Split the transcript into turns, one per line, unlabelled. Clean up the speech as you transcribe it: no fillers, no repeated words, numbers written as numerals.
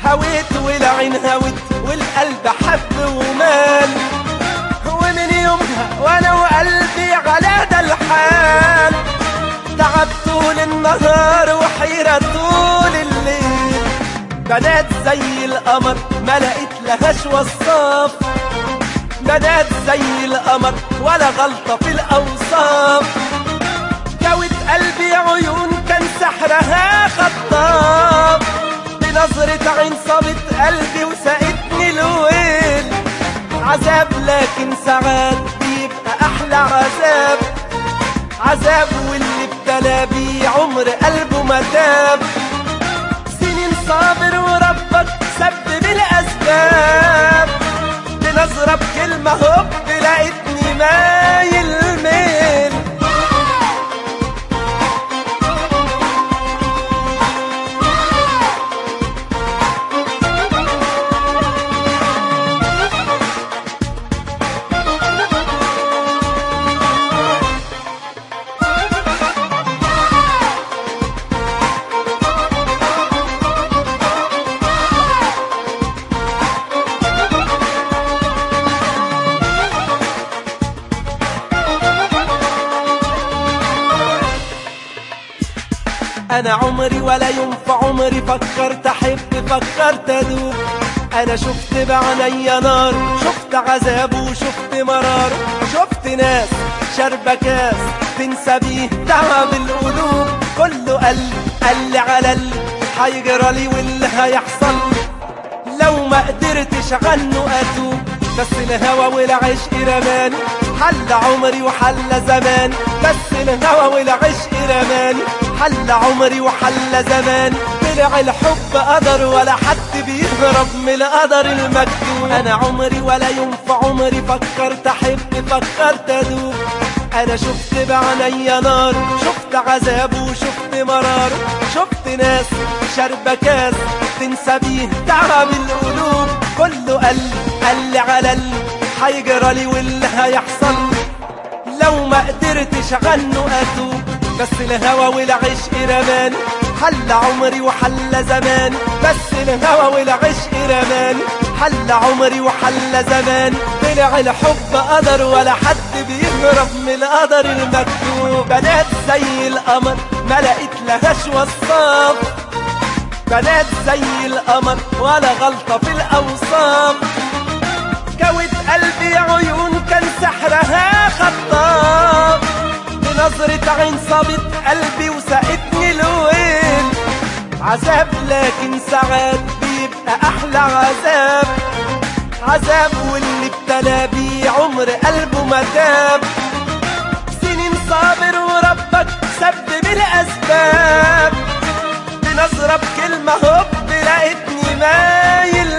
هويت والعين هوت والقلب حب ومال، ومن يومها وانا وقلبي على ده الحال. تعب طول النهار وحيرة طول الليل، بنات زي القمر ما لقيت لهاش وصاف، بنات زي القمر ولا غلطة في الأوصاف. جوت قلبي عيون كان سحرها خطاف، بنظرة عين صابت قلبي وسقتني الويل. عذاب لكن ساعات بيبقى أحلى عذاب، عذاب واللي ابتلى بيه عمر قلبه ما تاب. سنين صابر وربك سبب الأسباب، بنظرة بكلمة هوب لقيتني مايل ميل. أنا عمري ولا يوم في عمري فكرت أحب، فكرت أدوب. أنا شفت بعينيا نار، شفت عذاب وشفت مرار، شفت ناس شاربة كاس تنسى بيه تعب القلوب. كله قال لي على اللي هيجرالي واللي هيحصل لو ما قدرتش عنه أتوب. بس الهوى والعشق رماني، حل عمري وحل زماني. بس الهوى والعشق رماني، حل عمري وحل زماني. طلع الحب قدر ولا حد بيهرب من القدر المكتوب. انا عمري ولا يوم في عمري فكرت احب، فكرت ادوب. انا شفت بعينيا نار، شفت عذاب وشفت مرار، شفت ناس شاربة كاس تنسى بيه تعب القلوب. كله قال لي على اللي هيجرالي واللي هيحصل لو ما قدرتش عنه اتوب. بس الهوى والعشق رماني، حل عمري وحل زماني. بس الهوى والعشق رماني، حل عمري وحل زماني. طلع الحب قدر ولا حد بيهرب من القدر المكتوب. بنات زي القمر ما لقيت لهاش وصاف، بنات زي القمر ولا غلطة في الأوصاف. جوت قلبي عيون كان سحرها خطاف، بنظرة عين صابت قلبي وسقتني الويل. عذاب لكن ساعات بيبقى أحلى عذاب، عذاب واللي ابتلى بيه عمر قلبه ما تاب. سنين صابر وربك سبب الأسباب، بنظرة بكلمة هوب لقيتني مايل